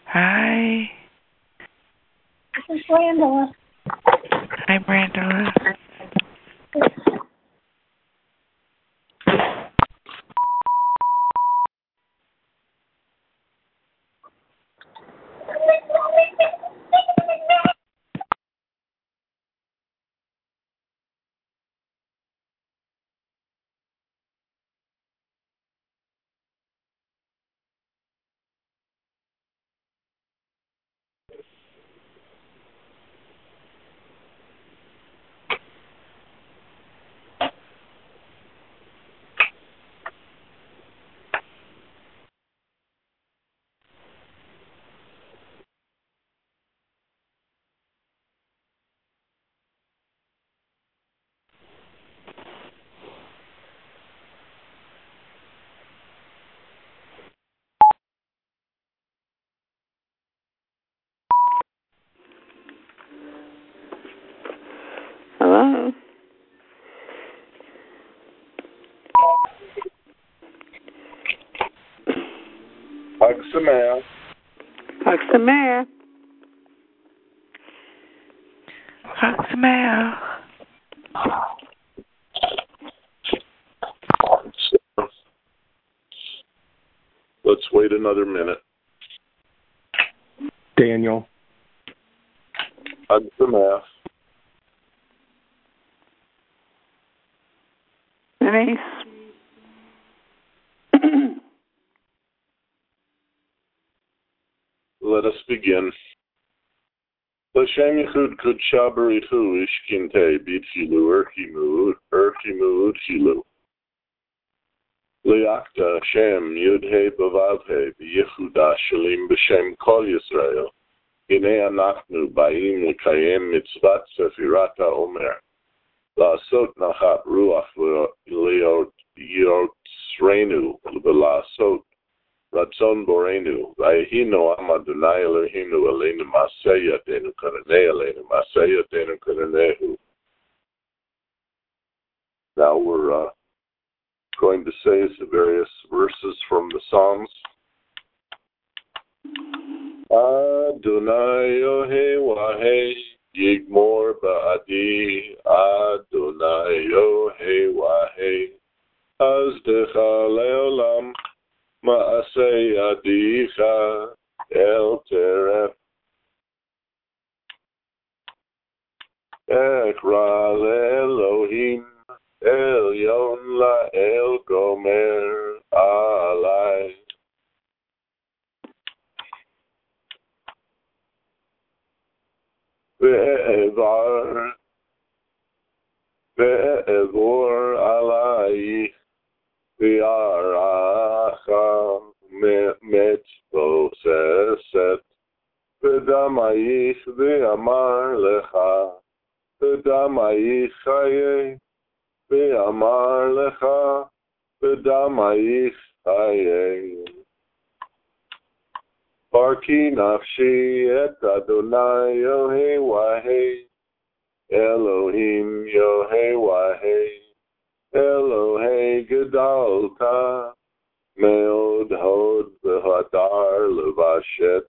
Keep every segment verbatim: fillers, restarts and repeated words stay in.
Hi. This is Brandon. Hi, Brandon. Hello? Hag Sameach. Hag Sameach. Hag Sameach. Let's wait another minute. Daniel. Hag Sameach. Denise. Let us begin. L'shem yichud kudsha barichu ishkinte b'tchilu erchimu erchimu tchilu. Liakta Hashem yud-he b'vav-he b'yichuda shalim b'shem kol Yisrael. Hinei anachnu ba'im l'kayem mitzvat sefirat ha'omer. La'asot nachat ruach liot yotzreinu v'la'asot Ratzon Borenu, Vayhino Am Adonai Eloheinu Aleinu Maseh Yadeinu Karaneh Aleinu Maseh Yadeinu Karanehu. Now we're uh, going to say the various verses from the Psalms. Adonai Yohei Wahei Yigmor Ba'adi Adonai Yohei Wahei Azdecha Leolam Ma'aseh Yadicha El Teref Ekra Elohim El Yon La El Gomer Alai Ve'evar Ve'evor Alai Ve'aracha Metzvoseset Ve'damayich Ve'amar Lecha Ve'damayich Chaye Ve'amar Lecha Ve'damayich Chaye Parki Nafshi Et Adonai Yohei Wahei Elohim Yohei Wahei Elohei Gedalta Meod Hod V'Hadar Levashet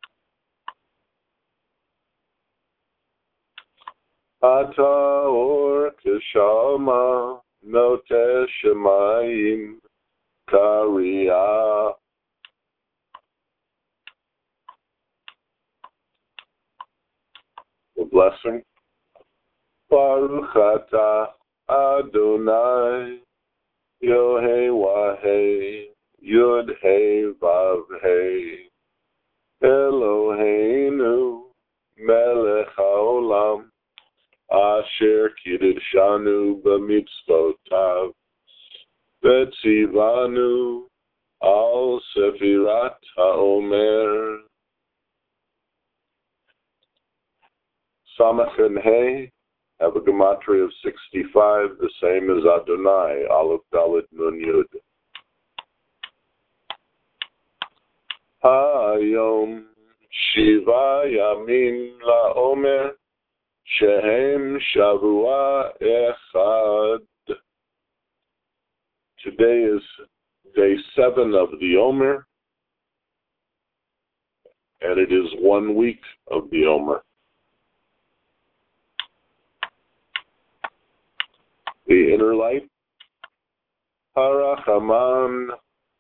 Ata Or Kishama Note Shemayim Kariah. The blessing. Baruch Atah Adonai Yohei Wahei Yud Hei Vav Hei Eloheinu Melech Haolam Asher Kiddushanu B'mitzvotav V'tzivanu Al Sefirat HaOmer. Samach and Hey have a gematria of sixty-five, the same as Adonai, Aleph Dalet Nun Yud. Hayom Shiva Yamin LaOmer Shehem Shavua Echad. Today is day seven of the Omer, and it is one week of the Omer. The inner light, Harachaman,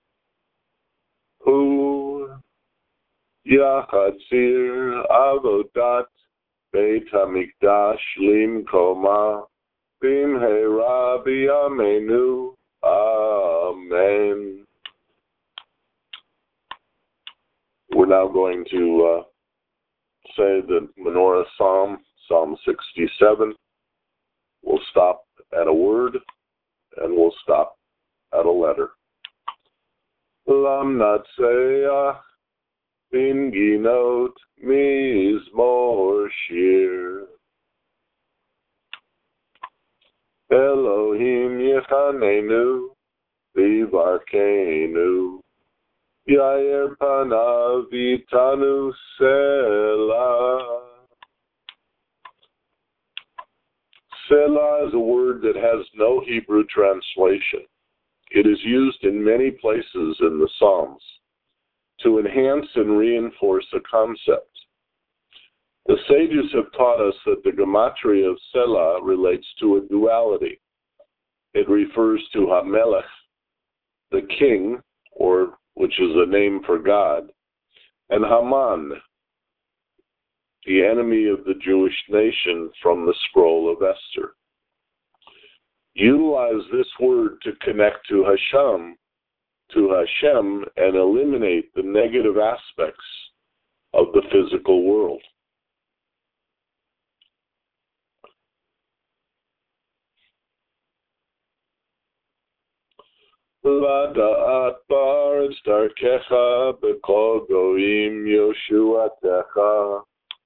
Hu Yachatzir Avodat Beit HaMikdash Limkoma Bimheira B'Yameinu. Amen. We're now going to uh, say the Menorah Psalm, Psalm sixty-seven. We'll stop at a word, and we'll stop at a letter. Lam Natseach Bin Ginot Mizmor Shir Elohim Yechanenu Vivarkenu Yair Panav Vitanu Selah. Selah is a word that has no Hebrew translation. It is used in many places in the Psalms to enhance and reinforce a concept. The sages have taught us that the gematria of Selah relates to a duality. It refers to Hamelech, the king, or which is a name for God, and Haman, the enemy of the Jewish nation from the scroll of Esther. Utilize this word to connect to Hashem, to Hashem, and eliminate the negative aspects of the physical world. V'da'at ba'aretz darkecha b'kol goyim Yoshuatecha.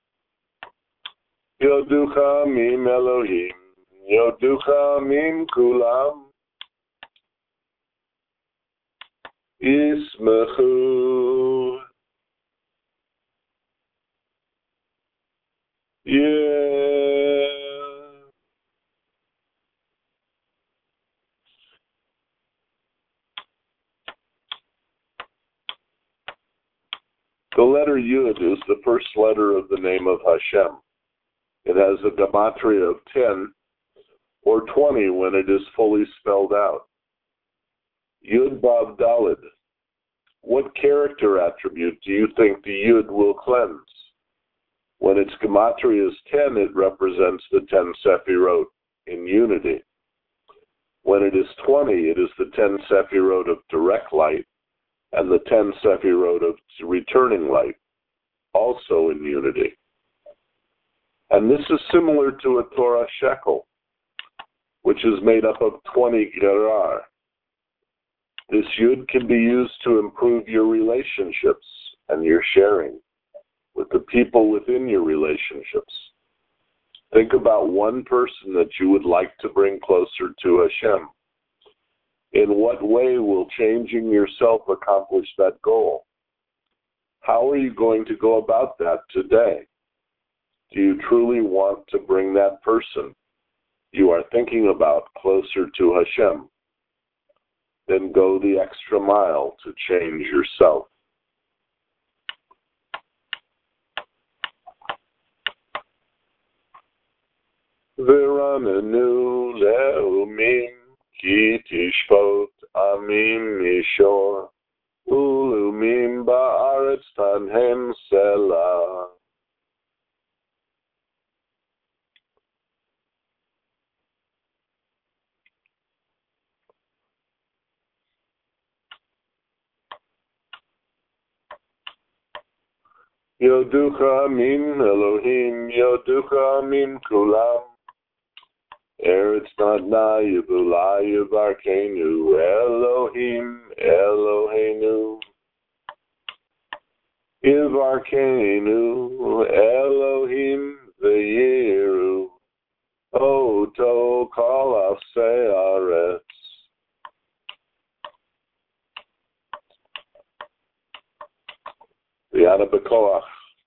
Yoducha mim Elohim, Yoducha mim kulam, Yismechu. Yeah. The letter Yud is the first letter of the name of Hashem. It has a gematria of ten or twenty when it is fully spelled out. Yud Vav Daled. What character attribute do you think the Yud will cleanse? When its gematria is ten, it represents the ten Sephirot in unity. When it is twenty, it is the ten Sephirot of direct light and the ten Sephirot of returning light, also in unity. And this is similar to a Torah shekel, which is made up of twenty gerar. This yud can be used to improve your relationships and your sharing with the people within your relationships. Think about one person that you would like to bring closer to Hashem. In what way will changing yourself accomplish that goal? How are you going to go about that today? Do you truly want to bring that person you are thinking about closer to Hashem? Then go the extra mile to change yourself. V'ranenu le'umim ki tishpot amim mishor ulumim ba'aretz tanhem selah. Yoducha min Elohim, Yoducha min kulam. Eretz natna yibula yivarkenu, Elohim, Eloheinu. Yivarkenu, Elohim, v'yiru. Oto kol afsei aretz. V'yana b'koach.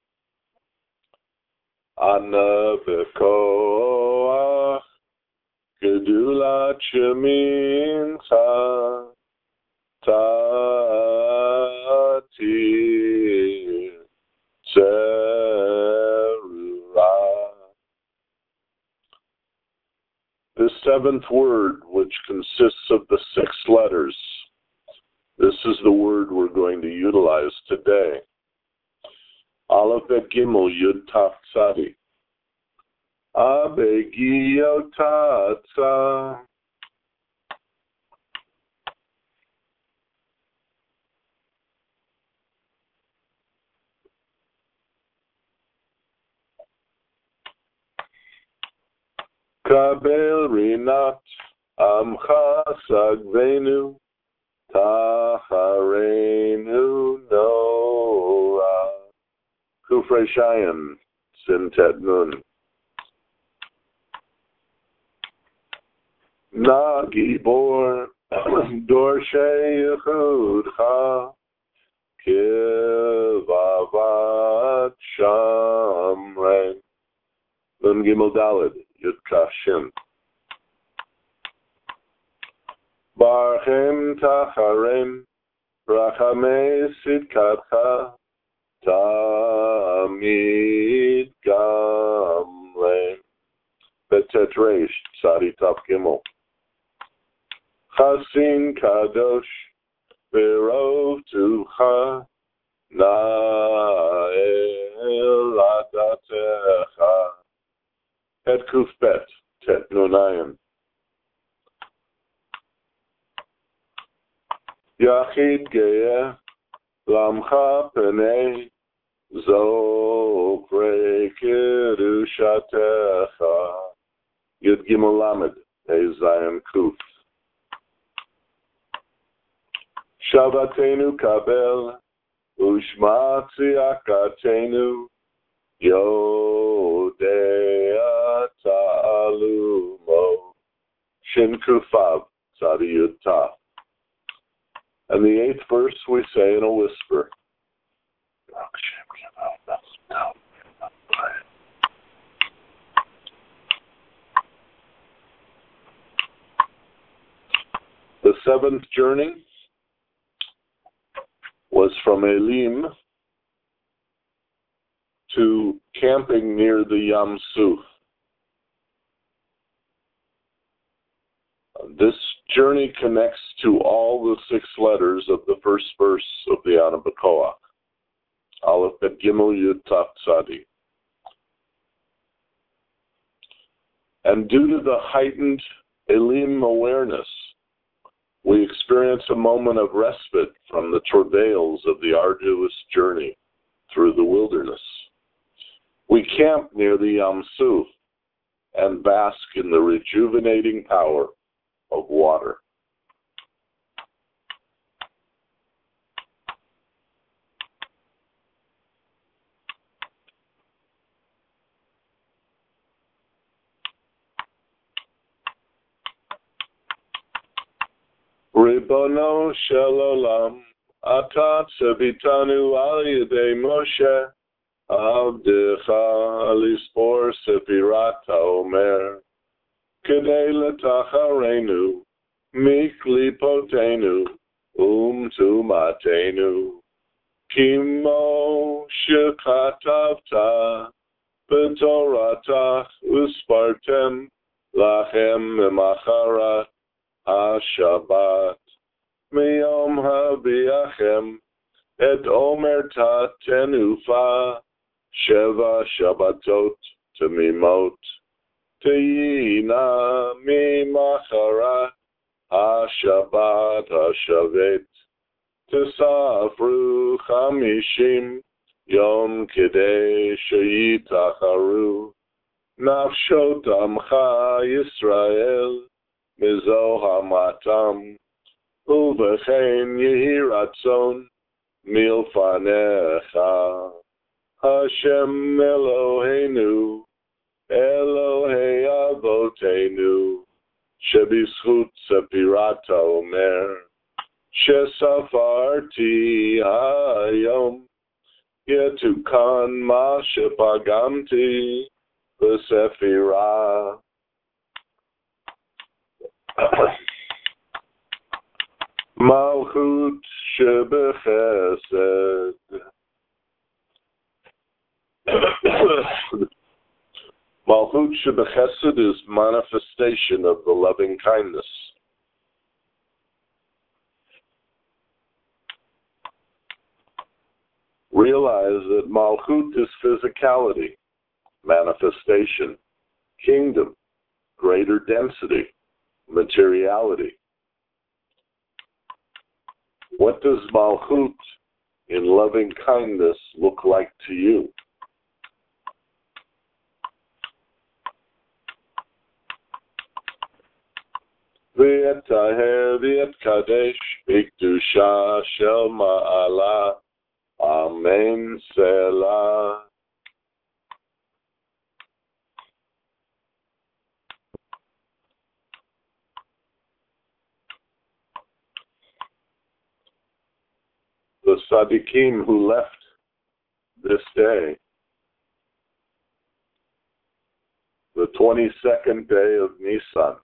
Ana b'koach. Gedulat shemincha. Tatir. seventh word, which consists of the six letters. This is the word we're going to utilize today. Aleph Bet Gimel Yud Taf Tzadi. Abegio Tatza. Kabel Rinat Amcha Sagvenu Taharenu Noah. Kufrei Shayin Sintet Nun. Nagibor Dorshe Yechudcha Kivavat Shamre. Nun Gimel Daled Yud Kaf Shin. Barchem Tacharem Rachamei Sidkatcha Tamid Gamle. Betet Reish Tzadi Taf Gimel. Chasin Kadosh Virov Tucha Na'el Adatecha. Et Kuf Bet Tet Nunayim. Yachid Ge'eh Lamcha Penei Zofrei Kedushatecha. Yud Gimel Lamed Hey Zion Kuf. Shavatenu Kabel Ushma Tziakatenu Yodea Ta'alumo. Shin Kufav Tzadi Yud Taf. And the eighth verse we say in a whisper. The seventh journey was from Elim to camping near the Yam Suf. This journey connects to all the six letters of the first verse of the Ana B'Koach. Aleph Bet Gimel Yud Taf Tzadi. And due to the heightened Elim awareness, we experience a moment of respite from the travails of the arduous journey through the wilderness. We camp near the Yam Suf and bask in the rejuvenating power of water. Ribono shel olam, ata tzavitanu al yedei Moshe, avdecha lispor sefirat haomer, kedei letacharenu, miklipotenu, umtumatenu, kimo shekatavta, b'toratach uspartem, lachem emacharat, HaShabbat, Miyom Habiachem, Et Omer Tatenufa, Sheva Shabbatot, Temimot, Teyina Mimacharat, HaShabbat HaShavet, Tesafru Chamishim, Yom Kedei Sheyitacharu, Nafshot Amcha Yisrael, Mizo hamatam, uvechein yehi ratzon, milfanecha. Hashem Eloheinu, Elohei avotenu, shebizchut sefirat haomer, shesafarti hayom, yetukan ma shepagamti, b'sefirah. Malchut shebechesed. Malchut Shebechesed is manifestation of the loving kindness. Realize that Malchut is physicality, manifestation, kingdom, greater density, materiality. What does Malchut in loving kindness look like to you? V'et taher v'et kadesh b'kedusha shel ma'ala. Amen. Selah. The tzaddikim who left this day, the twenty-second day of Nisan,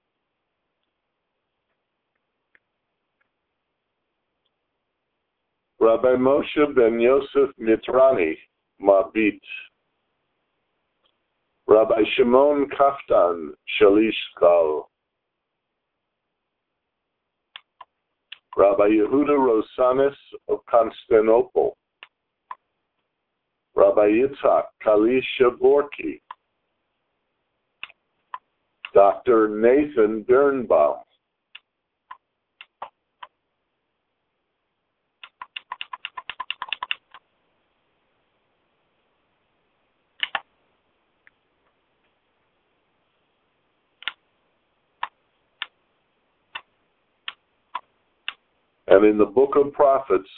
Rabbi Moshe ben Yosef Mitrani, Mabit, Rabbi Shimon Kaftan, Shalishkal, Rabbi Yehuda Rosanis of Constantinople, Rabbi Yitzhak Kalisha Borki, Doctor Nathan Birnbaum, and in the book of prophets,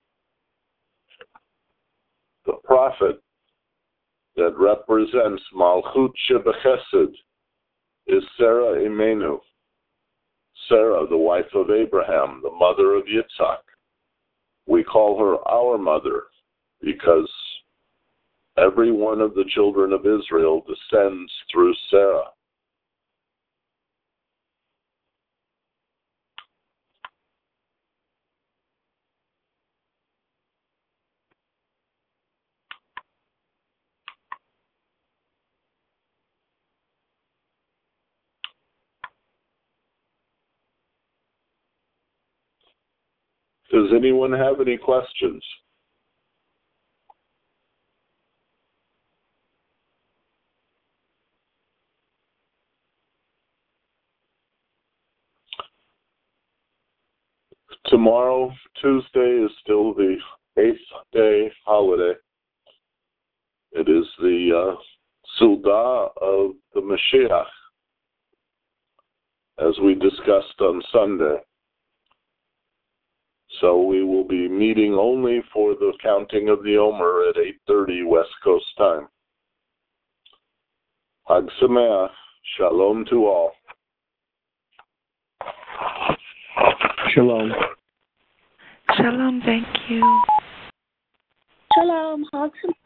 the prophet that represents Malchut Shebechesed is Sarah Imenu, Sarah, the wife of Abraham, the mother of Yitzhak. We call her our mother because every one of the children of Israel descends through Sarah. Does anyone have any questions? Tomorrow, Tuesday, is still the eighth day holiday. It is the uh, Suda of the Mashiach, as we discussed on Sunday. So we will be meeting only for the counting of the Omer at eight thirty West Coast time. Hag Sameach, Shalom to all. Shalom. Shalom, thank you. Shalom. Hag